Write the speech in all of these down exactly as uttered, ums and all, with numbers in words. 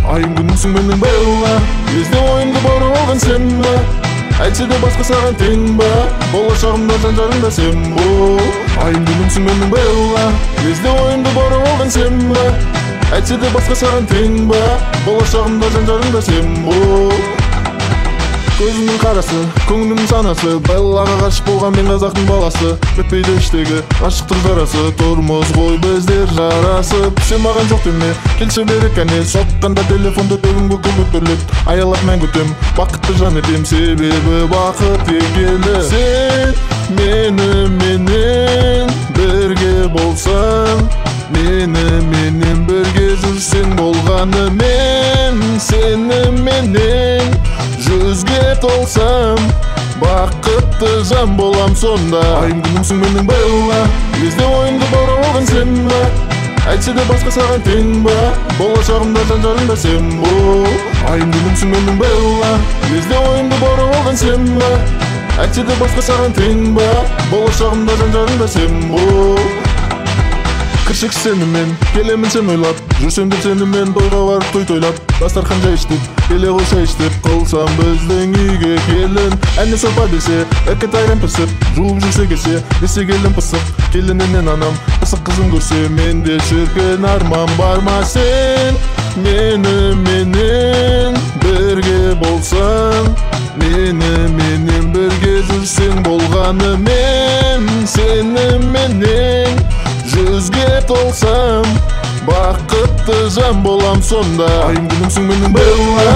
айым күнімсің менің Белла. Лезде ойымды баурап алған сен ба, әйтсе де басқа саған тең ба, болашағымда жан-жарымда сен бол. Айым күнімсің менің Белла. Лезде ойымды баурап алған сен ба, әйтсе де басқа саған тең ба, болашағымда жан-жарымда сен бол. Көзімнің қарасы, көңілімнің санасы, Беллаға ғашық болған мен қазақтың баласы. Бітпейді іштегі ғашықтық жарасы, тұрмыз ғой біздер жарасып. Сен маған жоқ деме, келші бері кәне, соққанда телефонды бүгінгі күн өтірлеп, аялап мән күтем, бақытты жан етем, себебі бақыт екелі. Сен мені менен бірге болсаң, мені менен бірге жүрсең болғаны, мен сені менен жүзге толсам, бақытты жан болам сонда. Айым күнімсің менің Белла. Лезде ойымды баурап алған сен ба, әйтсе де басқа саған тең ба, болашағымда жан-жарымда сен бол. Айым күнімсің менің Белла. Лезде ойымды баурап алған сен ба, әйтсе де басқа саған тең ба, болашағымда жан-жарымда сен бол. Кіршік сенімен, келемін сен ойлап, жүрсем деп сенімен тойға барып той тойлап, дастархан жайыштып, келе қойса іштеп, қылсам біздің үйге келін. Әне сопа десе, әкет айран пісіп, жуып жүрсе кесе, десе келін пысық, келінінен анам, пысық қызын көрсе, менде шіркін арман бар ма? Сен мені менен бірге болсаң, мені менен бірге жүрсең болғаны, мен сені менен жүзге толсам, бақытты жан болам сонда. Айым күнімсің менің Белла.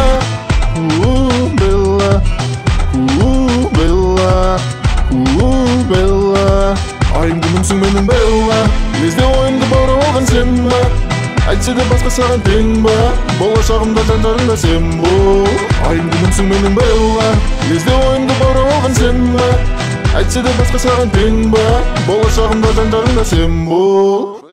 Белла, Белла, Белла. Айым күнімсің менің Белла. Лезде ойымды баурап алған сен ба, әйтсе де басқа саған тең ба, болашағымда жан-жарымда сен бол. Айым күнімсің менің Белла. Лезде ойымды баурап алған сен ба, әйтсе де басқа саған тең ба, болашағымда жан-жарымда сен бол.